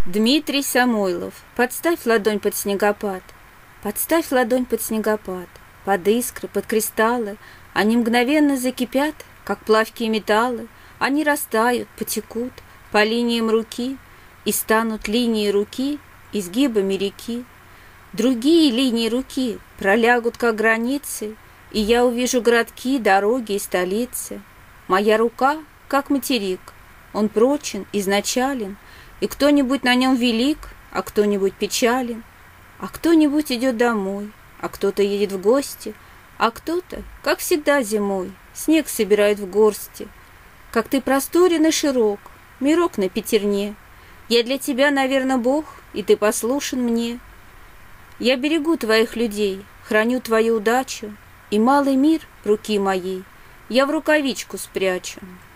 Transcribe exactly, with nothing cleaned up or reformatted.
Дмитрий Самойлов, подставь ладонь под снегопад, подставь ладонь под снегопад, под искры, под кристаллы. Они мгновенно закипят, как плавкие металлы. Они растают, потекут по линиям руки и станут линии руки изгибами реки. Другие линии руки пролягут, как границы, и я увижу городки, дороги и столицы. Моя рука, как материк, он прочен, изначален, и кто-нибудь на нем велик, а кто-нибудь печален, а кто-нибудь идет домой, а кто-то едет в гости, а кто-то, как всегда зимой, снег собирает в горсти. Как ты просторен и широк, мирок на пятерне, я для тебя, наверное, Бог, и ты послушен мне. Я берегу твоих людей, храню твою удачу, и малый мир руки моей я в рукавичку спрячу.